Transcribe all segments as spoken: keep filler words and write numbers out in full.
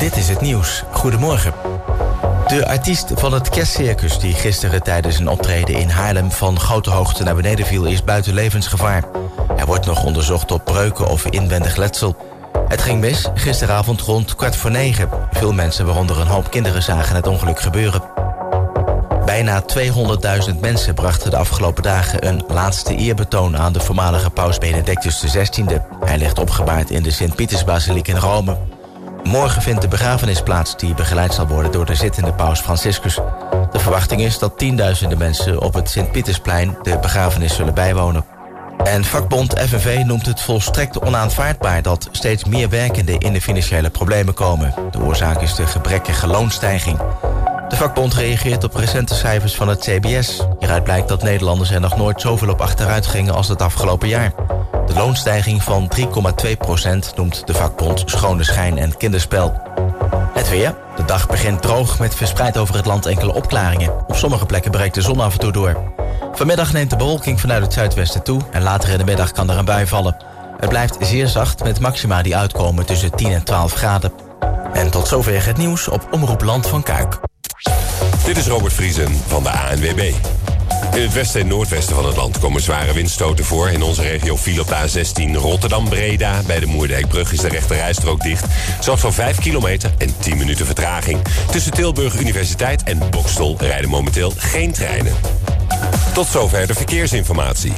Dit is het nieuws. Goedemorgen. De artiest van het Kerstcircus die gisteren tijdens een optreden in Haarlem van grote hoogte naar beneden viel is buiten levensgevaar. Hij wordt nog onderzocht op breuken of inwendig letsel. Het ging mis gisteravond rond kwart voor negen. Veel mensen, waaronder een hoop kinderen, zagen het ongeluk gebeuren. Bijna tweehonderdduizend mensen brachten de afgelopen dagen een laatste eerbetoon aan de voormalige paus Benedictus de zestiende. Hij ligt opgebaard in de Sint-Pietersbasiliek in Rome. Morgen vindt de begrafenis plaats die begeleid zal worden door de zittende paus Franciscus. De verwachting is dat tienduizenden mensen op het Sint-Pietersplein de begrafenis zullen bijwonen. En vakbond F N V noemt het volstrekt onaanvaardbaar dat steeds meer werkenden in de financiële problemen komen. De oorzaak is de gebrekkige loonstijging. De vakbond reageert op recente cijfers van het C B S. Hieruit blijkt dat Nederlanders er nog nooit zoveel op achteruit gingen als het afgelopen jaar. De loonstijging van drie komma twee procent noemt de vakbond schone schijn en kinderspel. Het weer. De dag begint droog met verspreid over het land enkele opklaringen. Op sommige plekken breekt de zon af en toe door. Vanmiddag neemt de bewolking vanuit het zuidwesten toe en later in de middag kan er een bui vallen. Het blijft zeer zacht met maxima die uitkomen tussen tien en twaalf graden. En tot zover het nieuws op Omroep Land van Kuik. Dit is Robert Vriesen van de A N W B. In het westen en noordwesten van het land komen zware windstoten voor. In onze regio viel op de A zestien Rotterdam-Breda. Bij de Moerdijkbrug is de rechterrijstrook dicht. Zorgt voor vijf kilometer en tien minuten vertraging. Tussen Tilburg Universiteit en Boxtel rijden momenteel geen treinen. Tot zover de verkeersinformatie.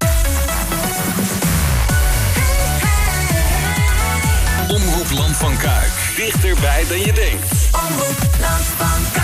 Omroep Land van Kuik. Dichterbij dan je denkt. Omroep Land van Kuik.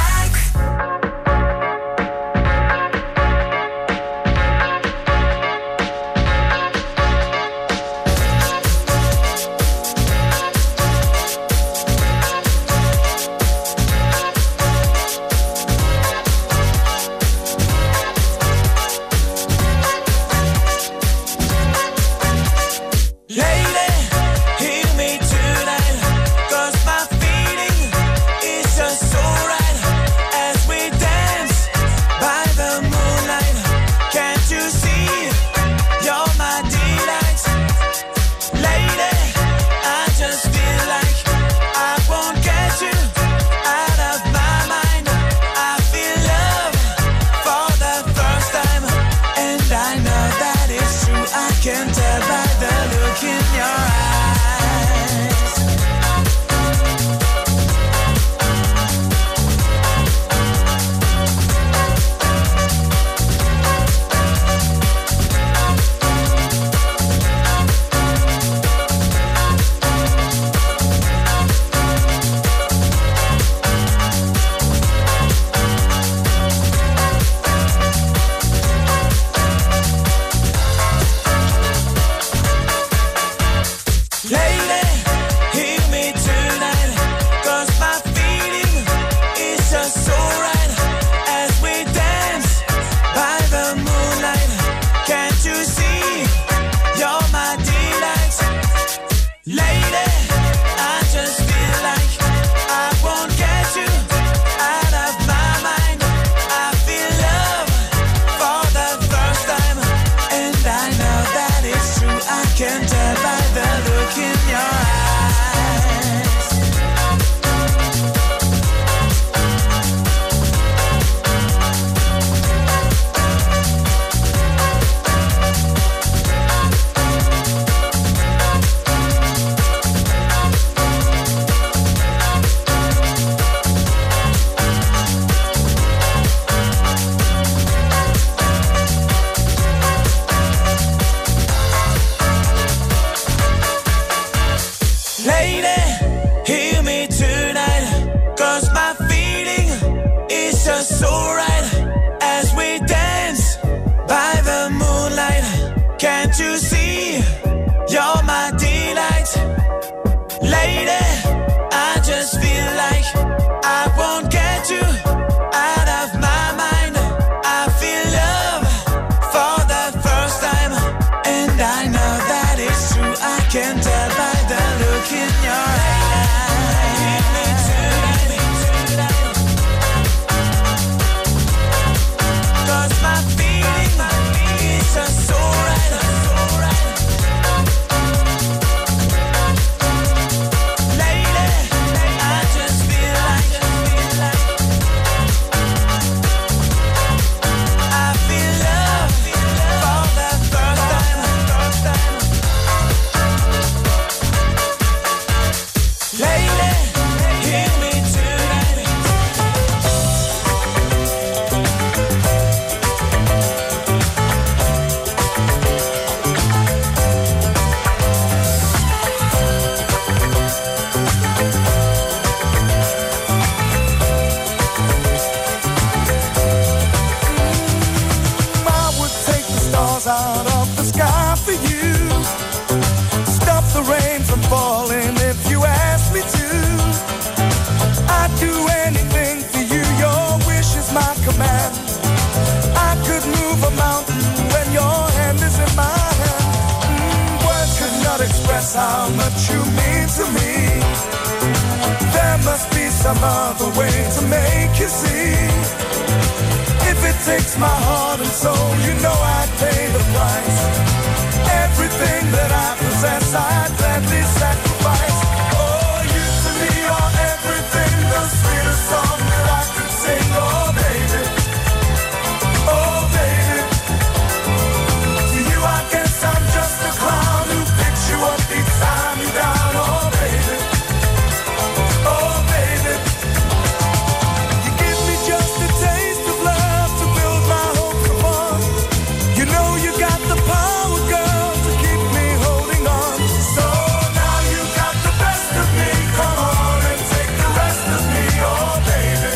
I just express how much you mean to me. There must be some other way to make you see. If it takes my heart and soul, you know I'd pay the price. Everything that I possess, I'd gladly sacrifice. Oh, you to me are everything, the sweetest song that I could sing. Oh, baby, oh, baby. To you I guess I'm just a clown who picks you up each time you're down. Oh, baby, oh, baby. You give me just a taste of love to build my hopes upon. You know you got the power, girl, to keep me holding on. So now you got the best of me. Come on and take the rest of me, oh baby.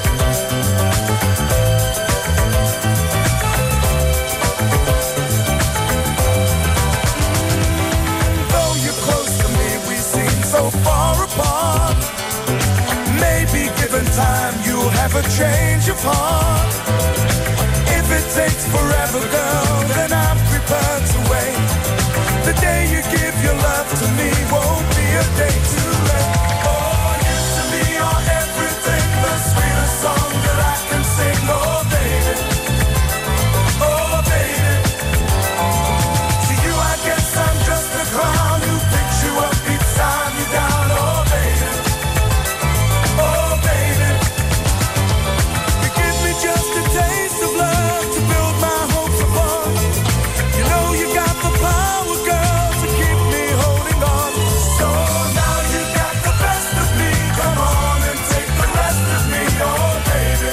Though you're close to me, we seem so far apart. Maybe given time, you'll have a change of heart. If it takes forever, girl, then I'm prepared to wait. The day you give your love to me won't be a day too late. Oh, you to me are everything, the sweetest song that I can sing. Oh, baby, oh, baby. To you I guess I'm just a clown who picks you up each time you're down. Oh, baby, oh, baby. You give me just a taste of love to build my hopes upon. You know you got the power, girl, to keep me holding on. So now you got the best of me. Come on and take the rest of me, oh baby.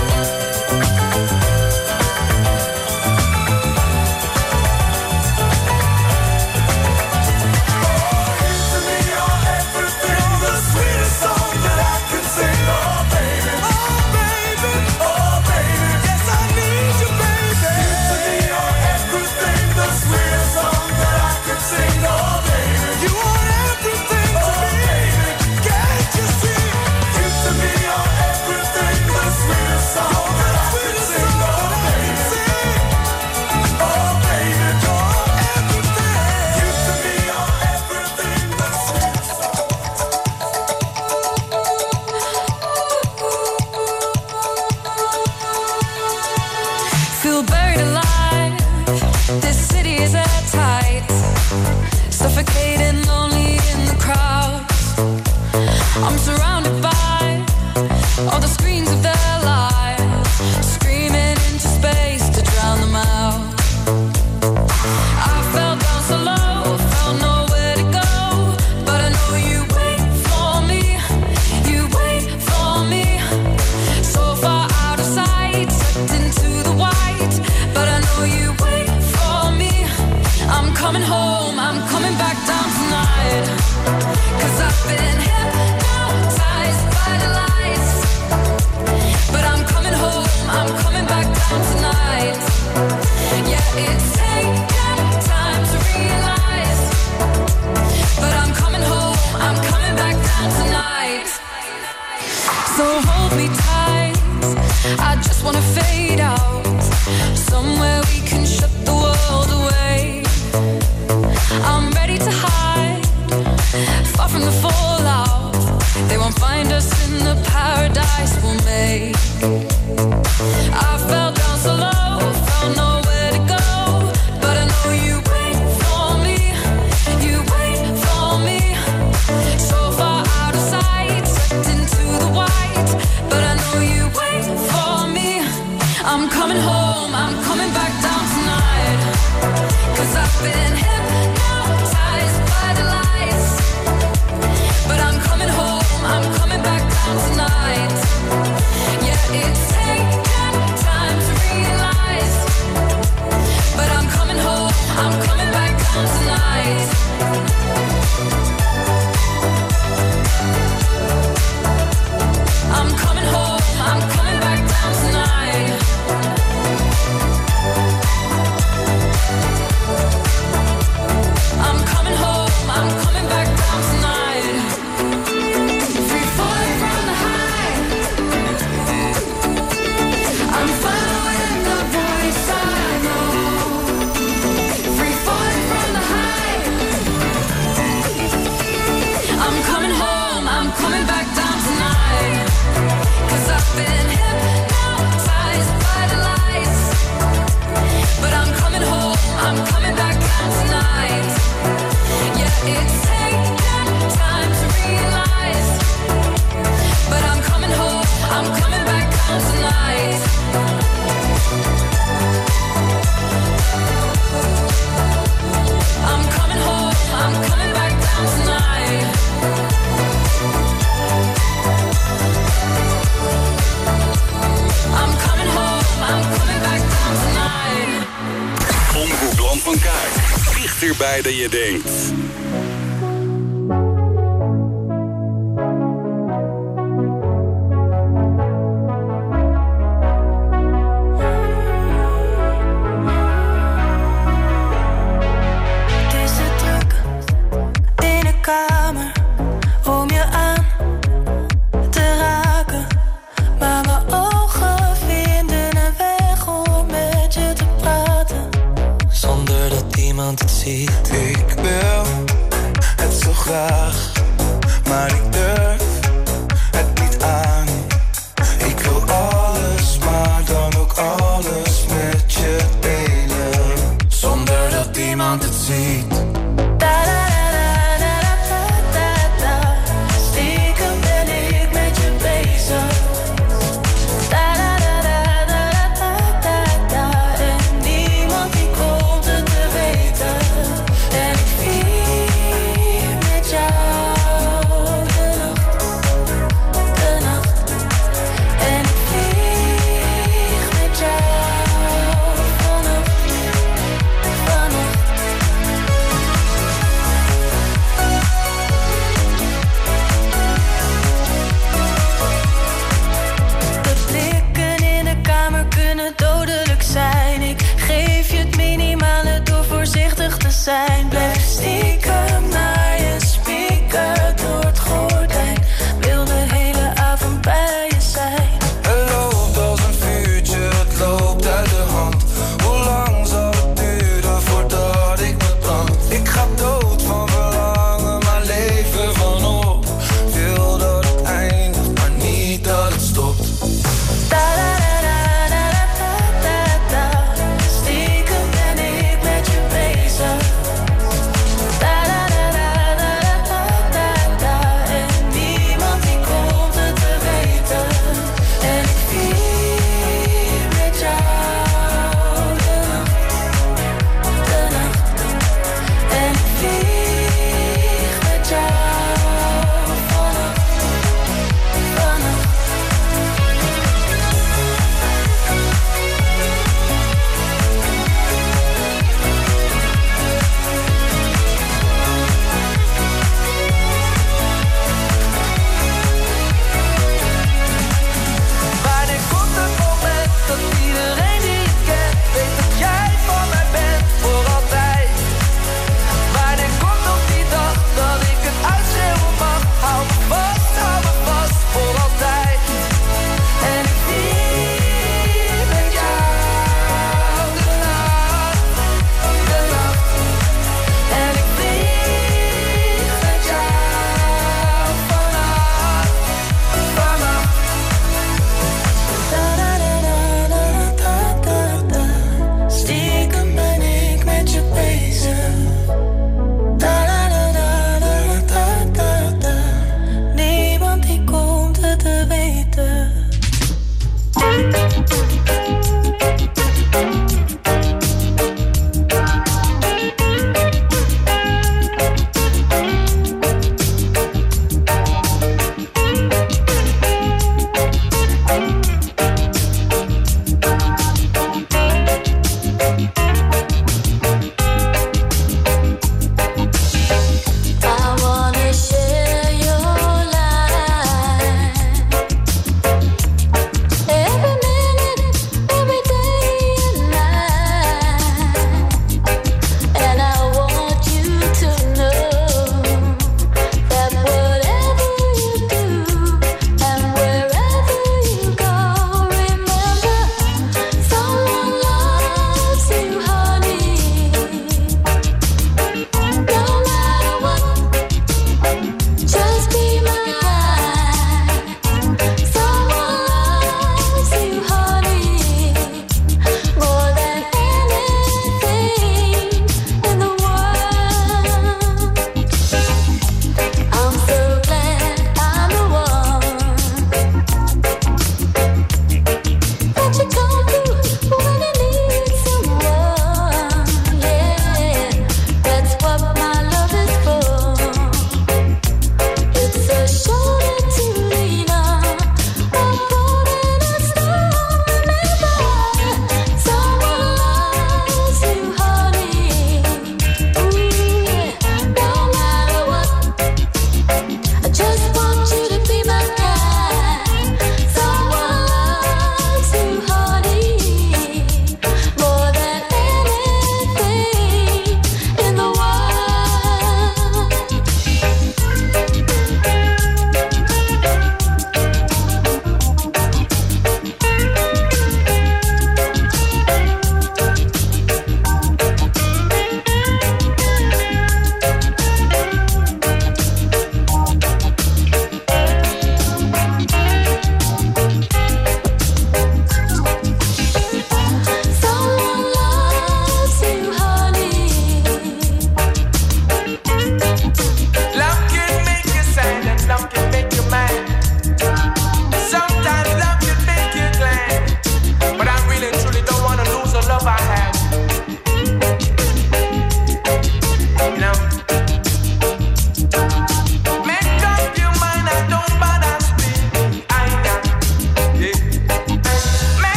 Oh, you to me are everything, the sweetest song that I can sing. Oh baby, oh baby, oh baby. Yes, I need you, baby. You to me are everything, the sweetest song that I can sing. Oh baby, you are everything to me. Can't you see? You to me are everything, the sweetest song that I can sing. Oh baby, oh baby, you're everything. You to me are everything, the sweetest Feel buried alive. This city is airtight, suffocating, lonely in the crowds. I'm surrounded by all the screens of their lives, screaming into space to drown them out. I fell down so low, felt nowhere to go, but I know you wait for me, you wait for me. So far out of sight, sucked into the white, but I know you wait for me. I'm coming home, I'm coming back down tonight, 'cause I've been hypnotized by the lights. But I'm coming home, I'm coming back down tonight. Yeah, it's taken time to realize, but I'm coming home, I'm coming back down tonight. So hold me tight, I just wanna fade out, somewhere we can shut the world away. I'm ready to hide, far from the fallout. They won't find us in the paradise we'll make. I fell down so low, found nowhere to go, but I know you wait for me, you wait for me. So far out of sight, sucked into the white, but I know you wait for me. I'm coming home, I'm coming back down tonight, 'cause I've been hypnotized by the lights. But I'm coming home, I'm coming back down tonight. Yeah, it's taken time to realize. Dichterbij dan je denkt. Ik wil het zo graag, maar ik durf het niet aan. Ik wil alles, maar dan ook alles met je delen, zonder dat iemand het ziet. Stiekem ben ik met je bezig. Zijn. Blijf stiekem naar je speaker door het gordijn. Wil de hele avond bij je zijn. Het loopt als een vuurtje, het loopt uit de hand. Hoe lang zal het duren voordat ik me brand? Ik ga dood van verlangen, maar leven van op. Wil dat het eindigt, maar niet dat het stopt. Stiekem ben ik met je bezig.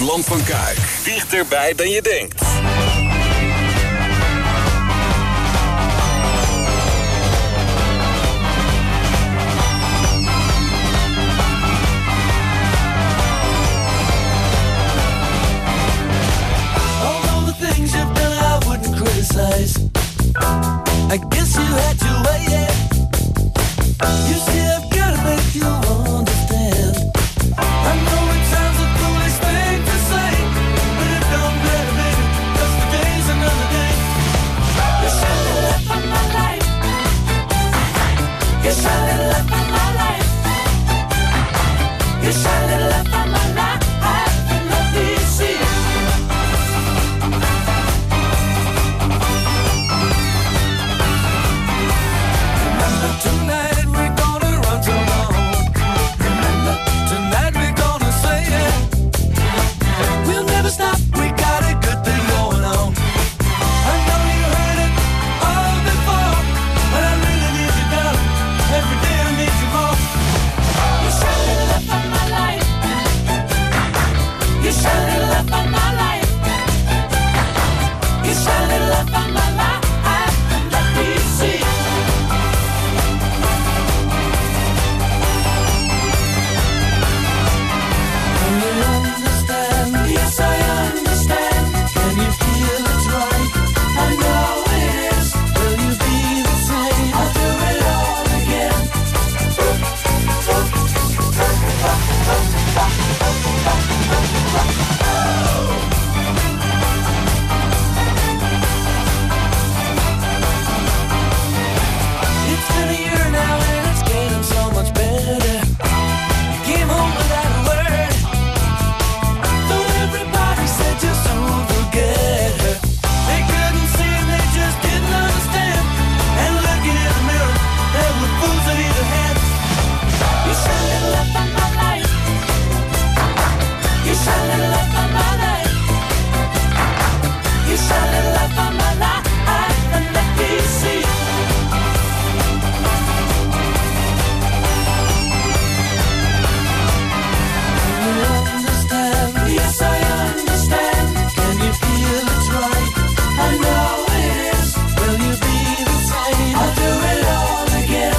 Land van Kuik. Dichterbij dan je denkt. I guess you had to wait, yeah. You see, I've gotta make you understand. I know it sounds a foolish thing to say, but it don't matter, baby, 'cause today's another day. You shine the light of my life. You shine the light of my life. You shine the light of my life. And let me see. Tonight we're gonna run so long. Remember, tonight we're gonna say it. We'll never stop, we got a good thing going on. I know you heard it all before, but I really need you, darling. Every day I need you more. You shine the light of my life. You shine the light of my life. You shine the light of my life. Let me see. Yes, I understand. Can you feel it's right? I know it is. Will you be the same? I'll do it all again. It's been a year now and it's getting so much better. You came home without a word. Everybody said just don't forget her. They couldn't see and they just didn't understand. And looking in the mirror, they were fools at either hand. You shine the light of my life. You shine the light of my life. You shine the light of my life. And let me see. You understand? Yes, I understand. Can you feel it's right? I know it is. Will you be the same? I'll do it all again.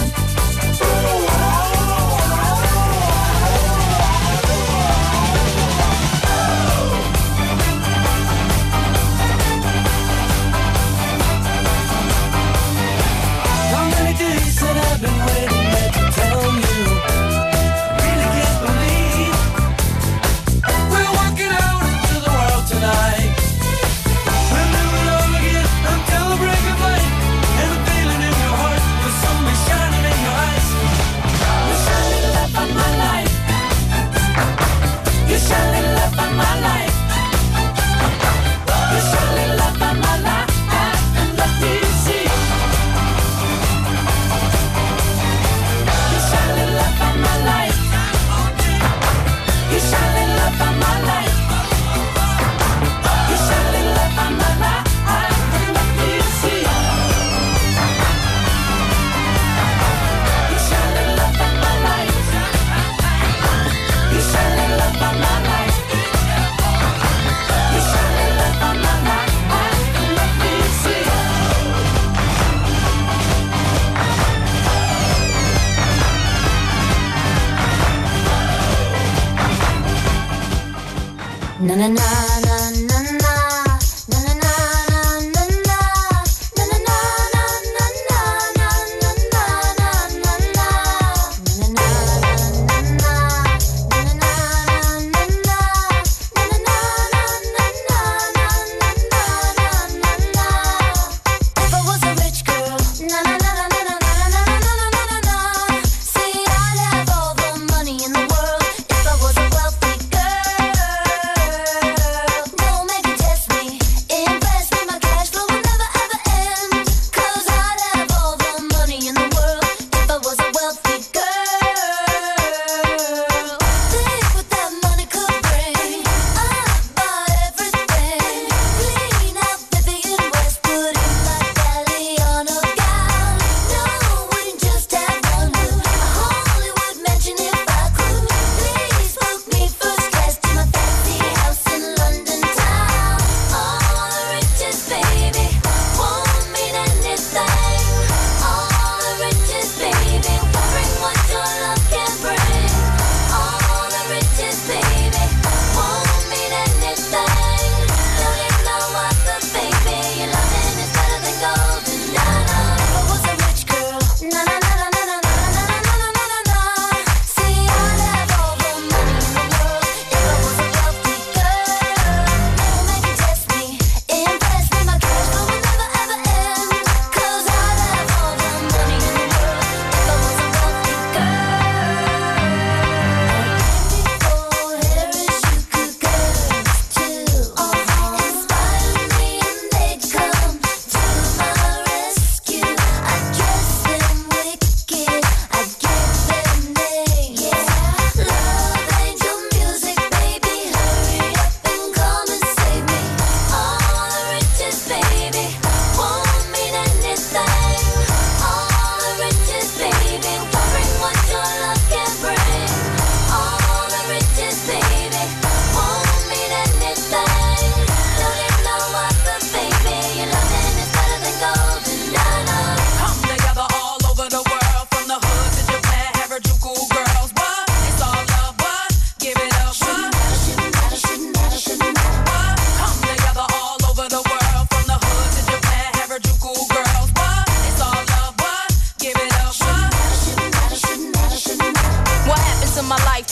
How many days that I've been waiting there to tell you? I really can't believe we're walking out into the world tonight. We'll do it all again until the break of light. And the feeling in your heart, the sun is shining in your eyes. You shine the light of my life. You shine the light of my life. You shine the light of my life. And let me see. You shine the light of my life. You shine the light of my life. You shine the light of my life. And let me see. You shine the light of my life. You shine the light of my life. You shine the light of my life. And let me see. Na na na na na na na na na na na na na na If I was a rich girl, na na na na na na na na na. See, I'd have all the money in the world. If I was a wealthy girl.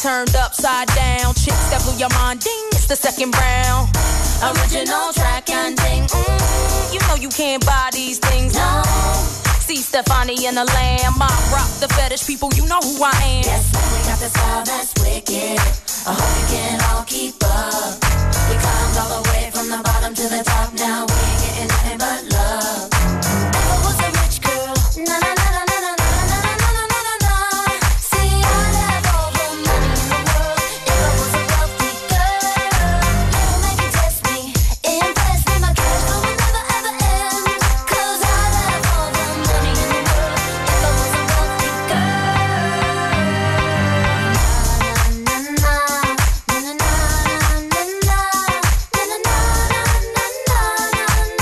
turned upside down. Chicks that blew your mind, ding, it's the second round. Original track and ding, mm, you know you can't buy these things, no. See Stefani and the Lamb, I rock the fetish people, you know who I am. Yes, man, we got the style that's wicked. I hope you can all keep up. We climbed all the way from the bottom to the top. Now we ain't getting nothing but love. If I was a rich girl, na na na na na na na na na na na na na. See, I'd have all the money in the world. If I was a wealthy girl, never make you test me, impress me. My cash flow will never ever end. 'Cause I'd have all the money in the world. If I was a wealthy girl. Na na na na na na na na na na na na na.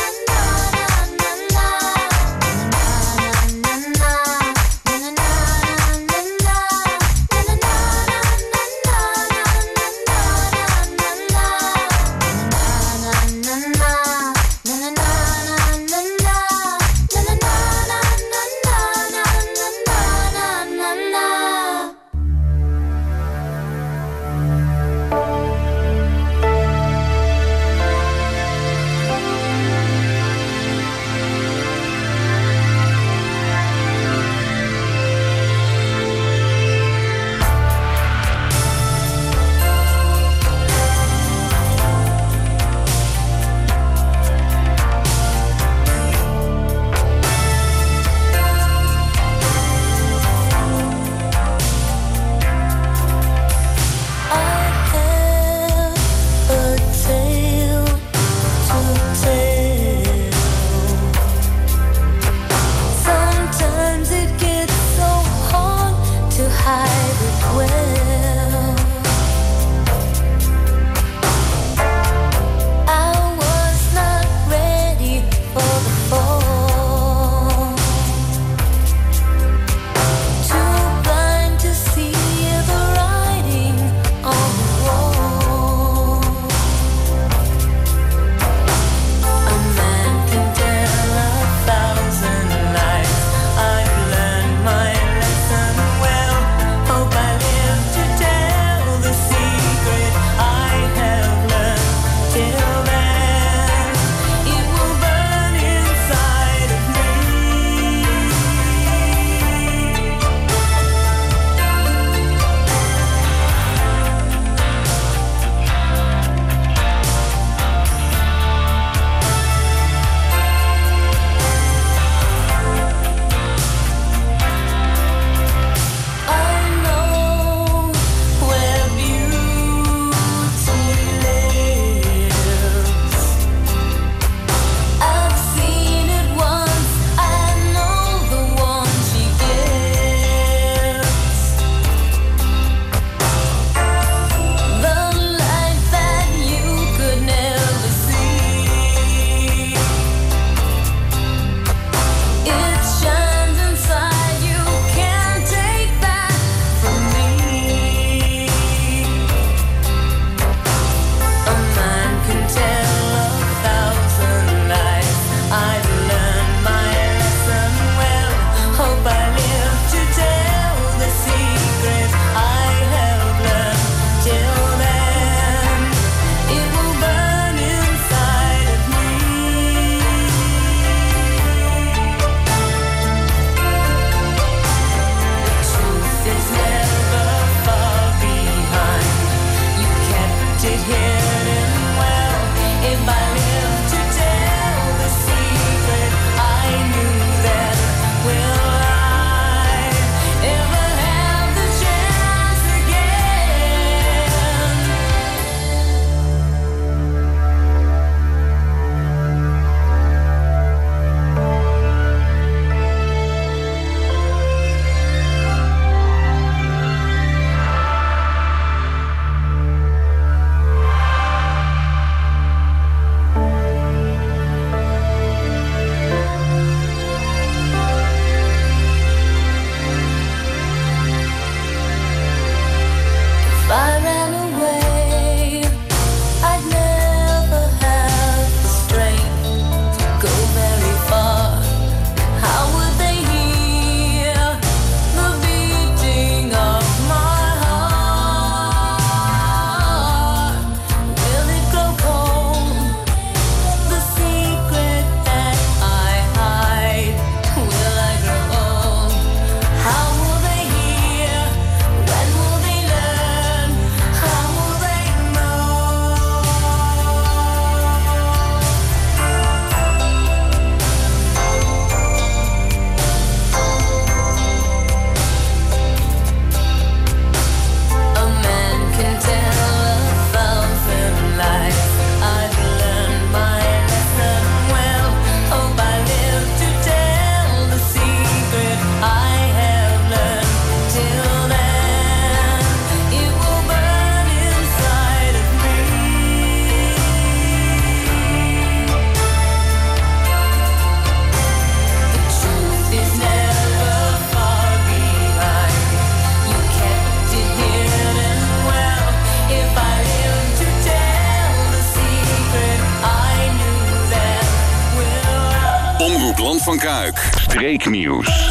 van Kuik. Streeknieuws.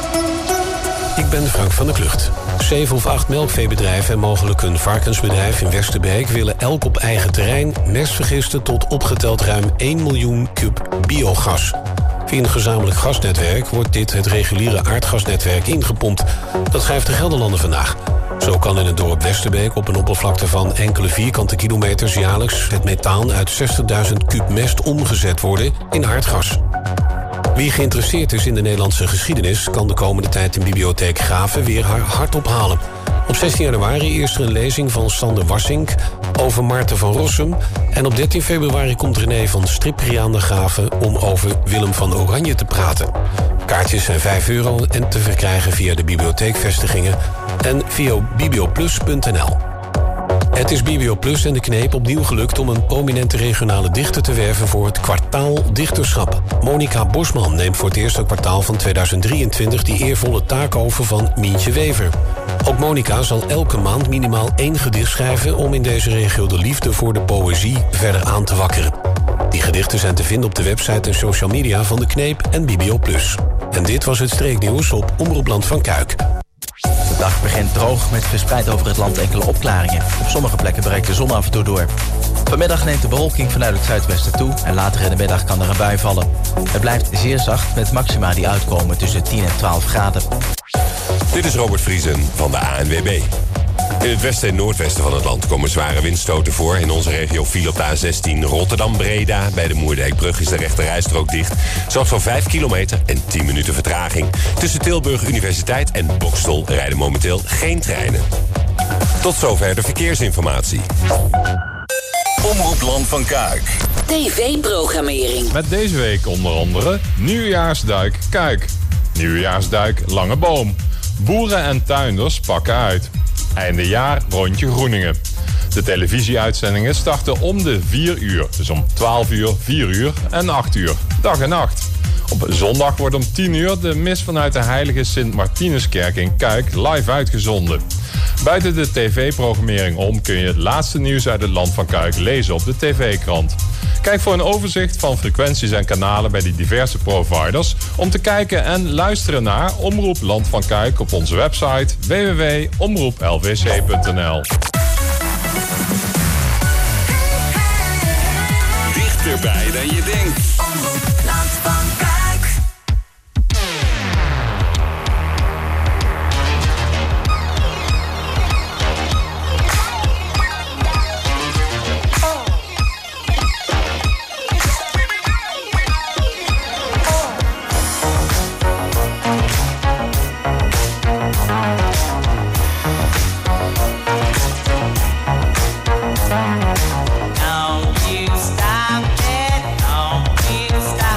Ik ben Frank van der Klucht. Zeven of acht melkveebedrijven en mogelijk een varkensbedrijf in Westerbeek willen elk op eigen terrein mest vergisten tot opgeteld ruim één miljoen kub biogas. Via een gezamenlijk gasnetwerk wordt dit het reguliere aardgasnetwerk ingepompt. Dat schrijft de Gelderlander vandaag. Zo kan in het dorp Westerbeek op een oppervlakte van enkele vierkante kilometers jaarlijks het methaan uit zestigduizend kub mest omgezet worden in aardgas. Wie geïnteresseerd is in de Nederlandse geschiedenis kan de komende tijd in Bibliotheek Graven weer haar hart ophalen. Op zestien januari is er een lezing van Sander Wassink over Maarten van Rossum. En op dertien februari komt René van Stripriaan de Graven om over Willem van Oranje te praten. Kaartjes zijn vijf euro en te verkrijgen via de bibliotheekvestigingen en via biblioplus punt n l. Het is Biblioplus en de Kneep opnieuw gelukt om een prominente regionale dichter te werven voor het kwartaal dichterschap. Monica Bosman neemt voor het eerste kwartaal van tweeduizend drieëntwintig die eervolle taak over van Mientje Wever. Ook Monica zal elke maand minimaal één gedicht schrijven om in deze regio de liefde voor de poëzie verder aan te wakkeren. Die gedichten zijn te vinden op de website en social media van de Kneep en Biblioplus. En dit was het streeknieuws op Omroep Land van Kuik. De dag begint droog met verspreid over het land enkele opklaringen. Op sommige plekken breekt de zon af en toe door. Vanmiddag neemt de bewolking vanuit het zuidwesten toe en later in de middag kan er een bui vallen. Het blijft zeer zacht met maxima die uitkomen tussen tien en twaalf graden. Dit is Robert Vriesen van de A N W B. In het westen en noordwesten van het land komen zware windstoten voor. In onze regio viel op de A zestien Rotterdam-Breda. Bij de Moerdijkbrug is de rechterrijstrook dicht. Zorgt voor vijf kilometer en tien minuten vertraging. Tussen Tilburg Universiteit en Boxtel rijden momenteel geen treinen. Tot zover de verkeersinformatie. Omroep Land van Kuik. T V-programmering. Met deze week onder andere Nieuwjaarsduik Kuik. Nieuwjaarsduik Lange Boom. Boeren en tuinders pakken uit. Eindejaar rondje Groeningen. De televisieuitzendingen starten om de vier uur. Dus om twaalf uur, vier uur en acht uur. Dag en nacht. Op zondag wordt om tien uur de mis vanuit de Heilige Sint-Martinuskerk in Kuik live uitgezonden. Buiten de tv-programmering om kun je het laatste nieuws uit het Land van Kuik lezen op de tv-krant. Kijk voor een overzicht van frequenties en kanalen bij die diverse providers om te kijken en luisteren naar Omroep Land van Kuik op onze website w w w punt omroep l v c punt n l. Dichterbij dan je denkt. Omroep Land van Kuik. Don't you stop it, don't you stop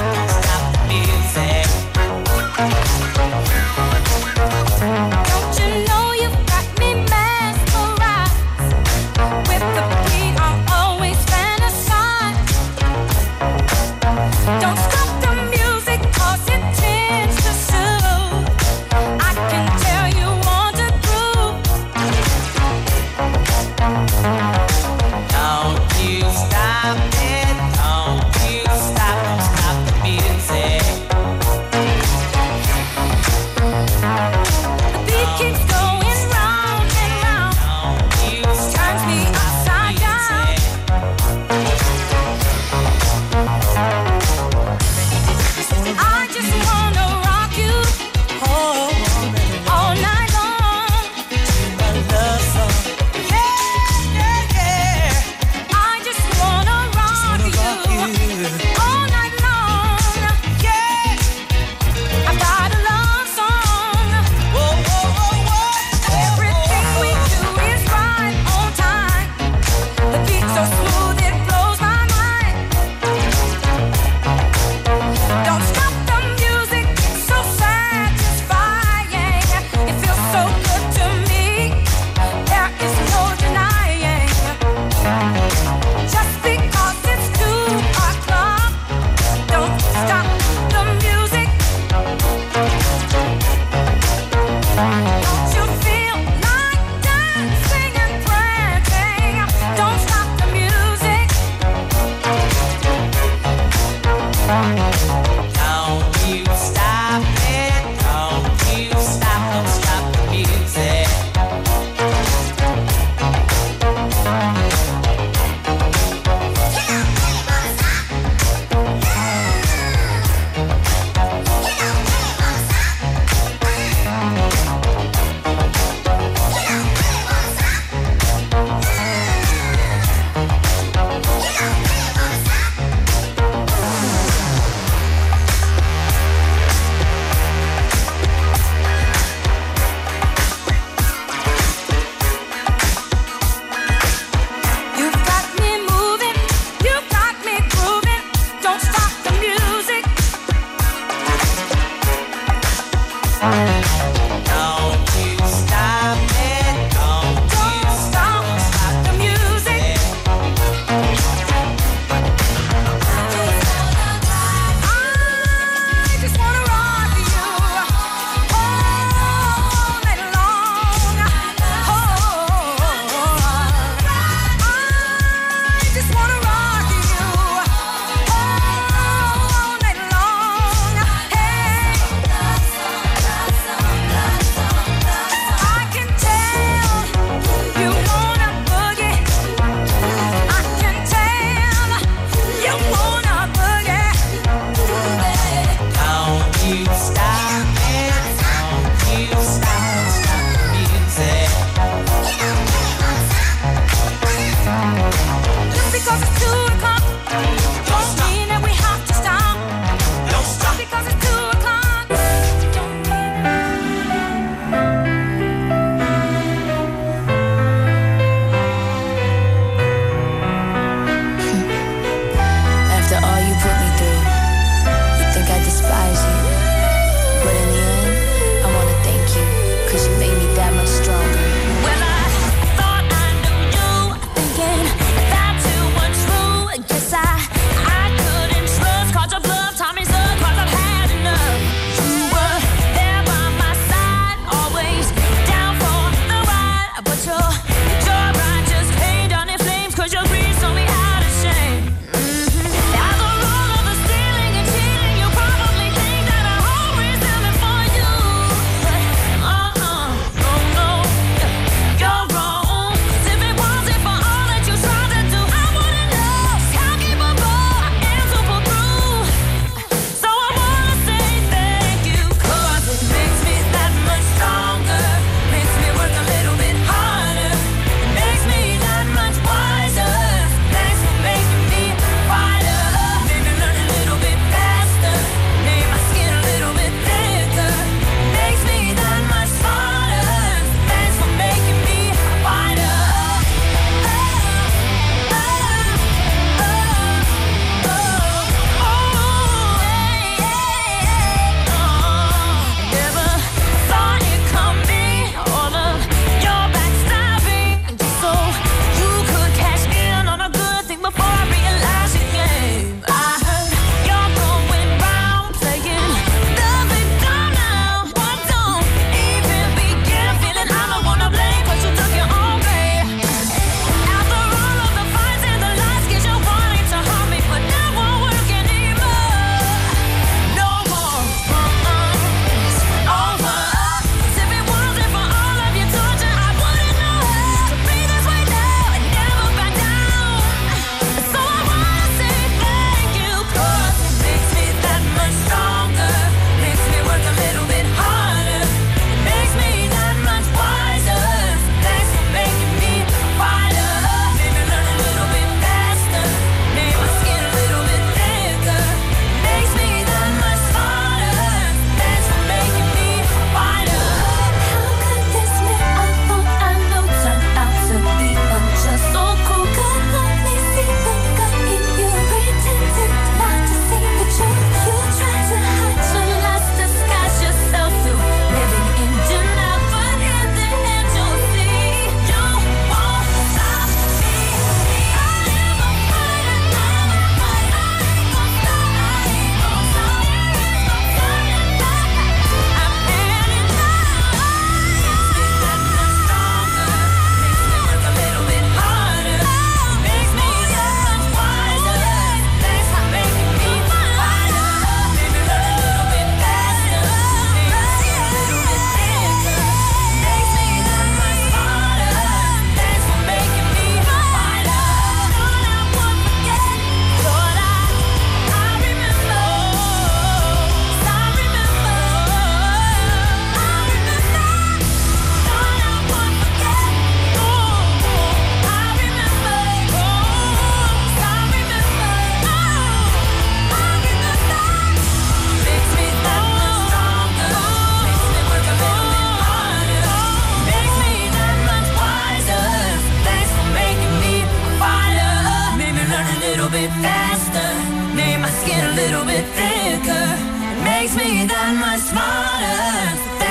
Hey.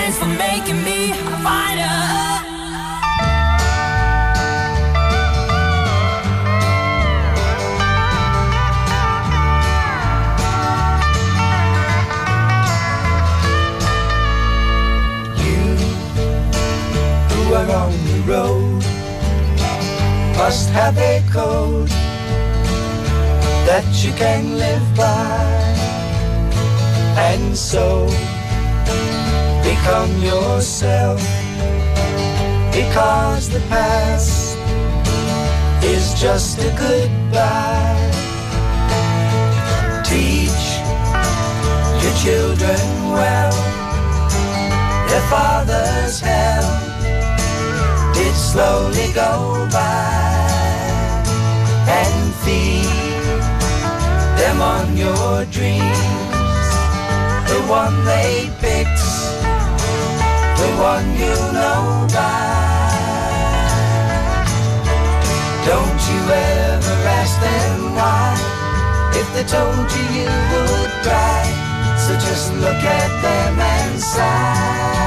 Thanks for making me a fighter. Are on the road must have a code that you can live by, and so become yourself, because the past is just a goodbye. Teach your children well, their father's hell did slowly go by, and feed them on your dreams, the one they picked, the one you know by. Don't you ever ask them why, if they told you you would cry, so just look at them and sigh.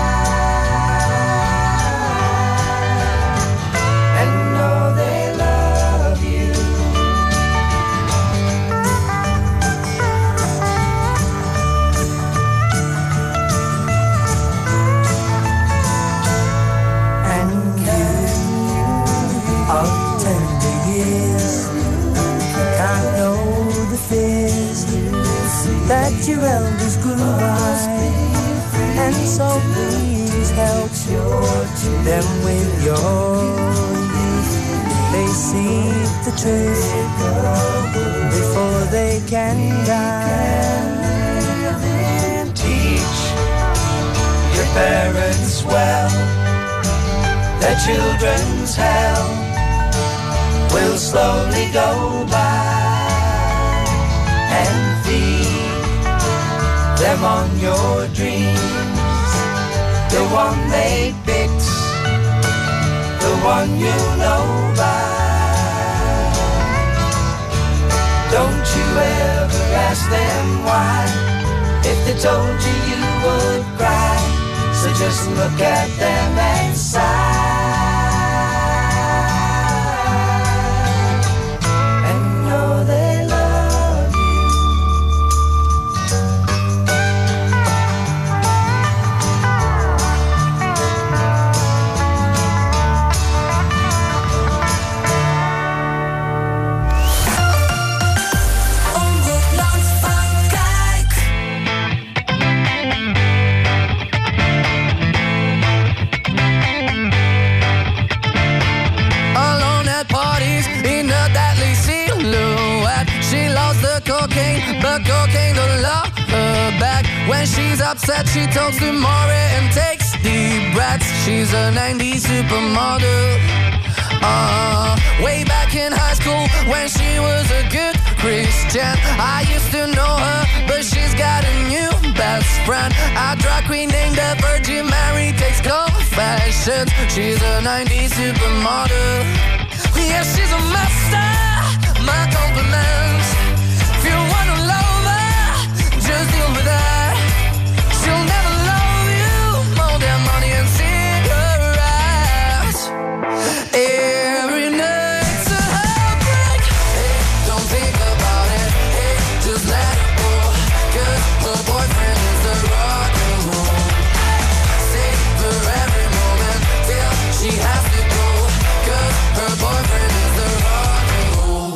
That your elders grew by, and so please help them with your youth. They seek the truth before they can die. Teach your parents well, their children's hell will slowly go by, and feed them on your dreams, the one they picked, the one you know by. Don't you ever ask them why, if they told you you would cry, so just look at them and sigh. But cocaine don't love her back. When she's upset, she talks to Maury and takes deep breaths. She's a nineties supermodel. Uh, way back in high school, when she was a good Christian, I used to know her, but she's got a new best friend. A drag queen named the Virgin Mary takes confessions. She's a nineties supermodel. Yeah, she's a master. My compliments. If you wanna love her, just deal with her. She'll never love you more than money and cigarettes. Every night's a heartbreak. Hey, don't think about it. Hey, just let it go. 'Cause her boyfriend is the rock and roll. Savor every moment till she has to go. 'Cause her boyfriend is the rock and roll.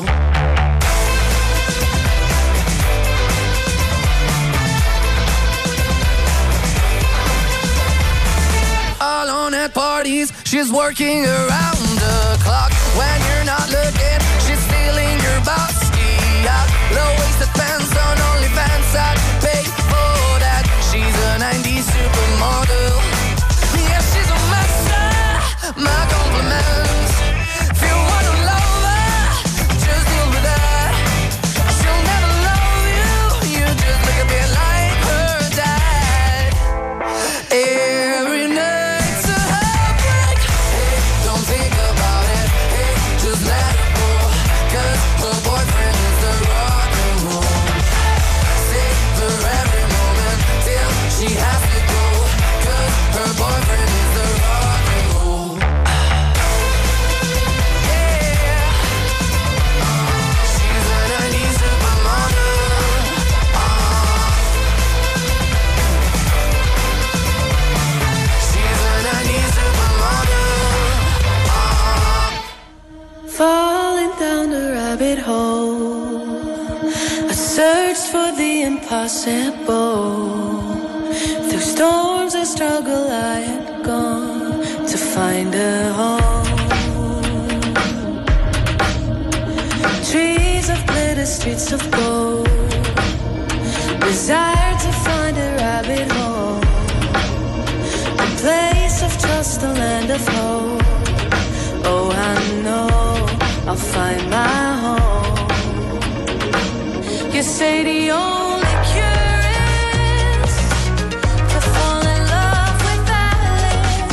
Alone at parties, she's working around the clock. When you're not looking, she's stealing your bossy out. Low-waisted pants on OnlyFans, I'd pay for that. She's a nineties supermodel. Yeah, she's a master. My compliments. If you wanna love her, just deal with her. She'll never love you. You just look a bit like her dad. Every night. Don't think about it, hey, just let it impossible. Through storms and struggle I had gone to find a home. Trees of glitter, streets of gold. Desire to find a rabbit hole. A place of trust, a land of hope. Oh, I know I'll find my home. You say the only cure is to fall in love with Alice.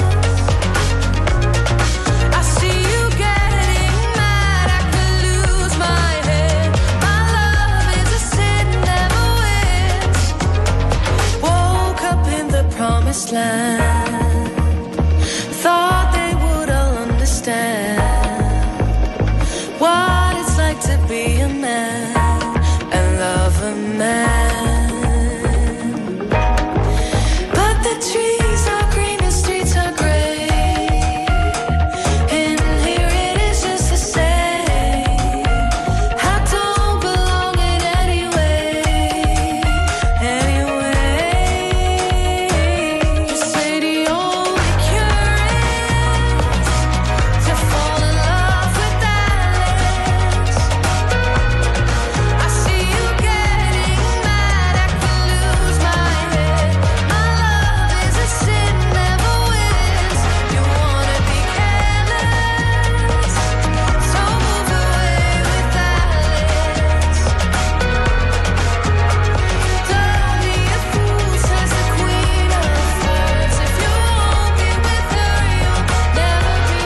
I see you getting mad, I could lose my head. My love is a sin, never wins. Woke up in the promised land. Thought they would all understand what it's like to be a man. Love a man. But the trees are green, the streets are gray. In here it is just the same. I don't belong in any way, anyway. You say the only cure is to fall in love with Alice. I see you getting mad, I could lose my head. My love is a sin, never wins. You wanna be careless, so move away with Alice. Don't be a fool, says the queen of hearts. If you won't be with her, you'll never be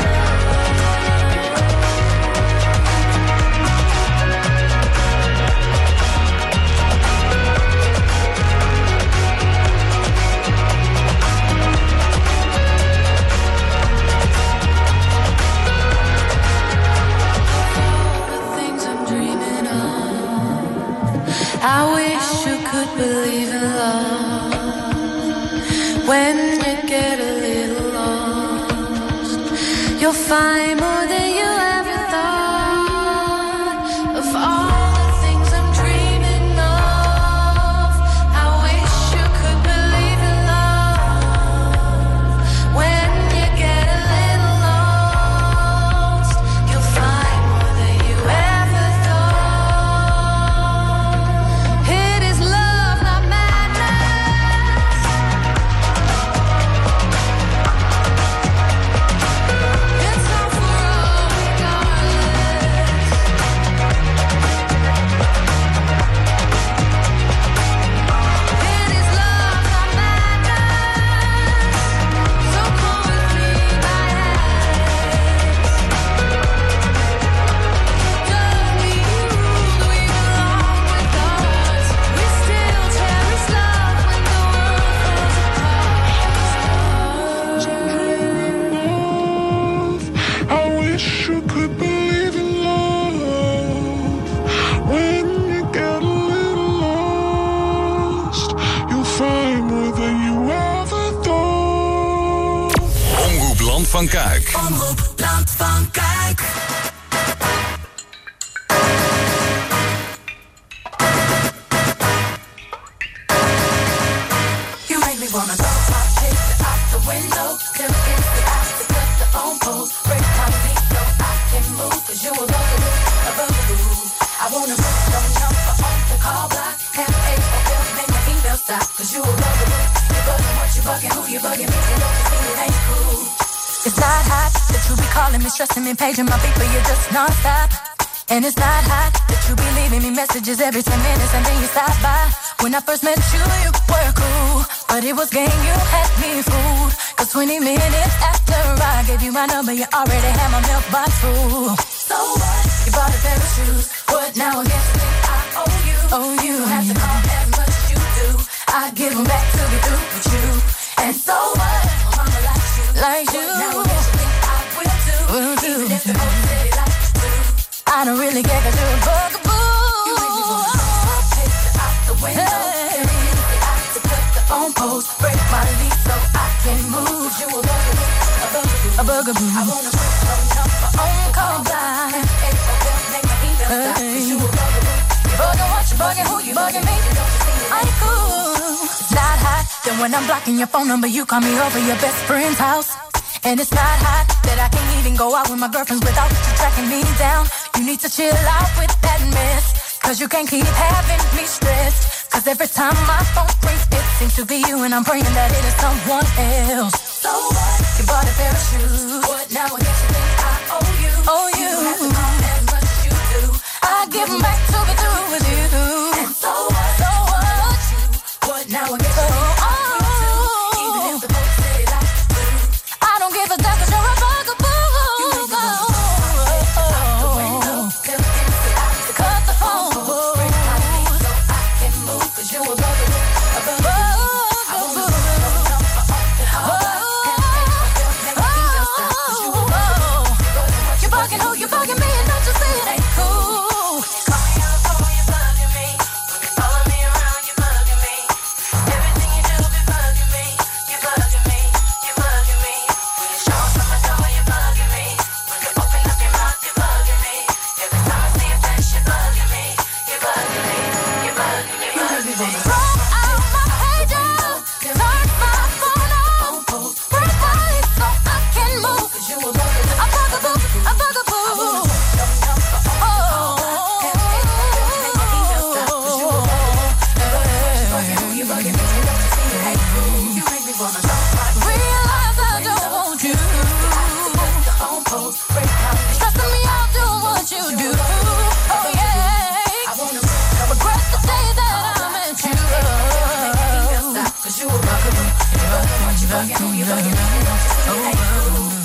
the things I'm dreaming of. I wish you could believe in love. When you get a little lost, you'll find more than you ever thought. Of all the things I'm dreaming of, I wish you could believe in love. When you get a little lost, you'll find more than you ever thought. It is love, not madness. It's all for all, regardless. It is love, not madness. So come with me, my hands. Don't be rude, we belong with us. We still cherish love when the world falls apart. I wish you could believe in love. When you get a little lost, you'll find more than you ever thought. Omroep Land van Kuik. Omroep Land van Kuik. You make me wanna throw my picture out the window. Look into the eyes to cut the phone post. Break my feet so I can move. Cause you a bugaboo, a bugaboo. I wanna put your number on the call block. Have a or make my email stop. Cause you a bugaboo. You bugging what you bugging, who you bugging me. And don't you see it ain't cool. It's not hot that you be calling me, stressing me, paging my beat, but you're just non-stop. And it's not hot that you be leaving me messages every ten minutes and then you stop by. When I first met you, you were cool, but it was game, you had me fooled. Cause twenty minutes after I gave you my number, you already had my milk box full. So what? You bought a pair of shoes. What now? I guess I owe you. Oh, you don't have to call as much as you do. I give them back to be through with you. And so what? My mama likes you. Like you. What now? I guess you think I will do. Will do. Even if the whole city likes you too. I don't really care cause you're a bugaboo. You make me wanna throw my picture out the window. Hey. Carry in the eye to cut the phone post. Break my lead so I can move. You a bugaboo, a bugaboo. A bugaboo. I wanna put your number on call blind. Make my email stop. Cause you a bugaboo. You bugging what you You bugging who? You bugging me? Are you cool? It's not hot. Then when I'm blocking your phone number, you call me over your best friend's house. And it's not hot that I can't even go out with my girlfriends without you tracking me down. You need to chill out with that mess, cause you can't keep having me stressed. Cause every time my phone rings, it seems to be you, and I'm praying that it is someone else. So what? You bought a pair of shoes. What now? I guess you think I owe you. Oh, you. You have to call as much as you do. I give them back to be through with you. And so what? So what? What now? I guess you think I owe you too. Even if the folks say it like you do. I don't give a damn cause you're a bugaboo. You make me wanna go out the window. Cut the phone. Break my feet so I can move. Cause you're a bugaboo. A bugaboo. I wanna go you're bugging who? You bugging me, and don't you see it ain't cool? Call me on the phone, you're bugging me. Follow me around, you're bugging me. Everything you do be bugging me. You're bugging me, you're bugging me. When you show up at my door, you're bugging me. When you open up your mouth, you're bugging me. Every time I see your face, you're bugging me. You're bugging me, you're bugging me, bugging me. Throw out my pages, turn my phone on, break my legs so I can move. Cause you a bugaboo, a bugaboo, a bugaboo. Realize I don't want you. Stressing me out, doing what you do. Oh yeah. Regret the day that I met you. Cause you a bugaboo. You bugging, you bugging, you bugging. Oh.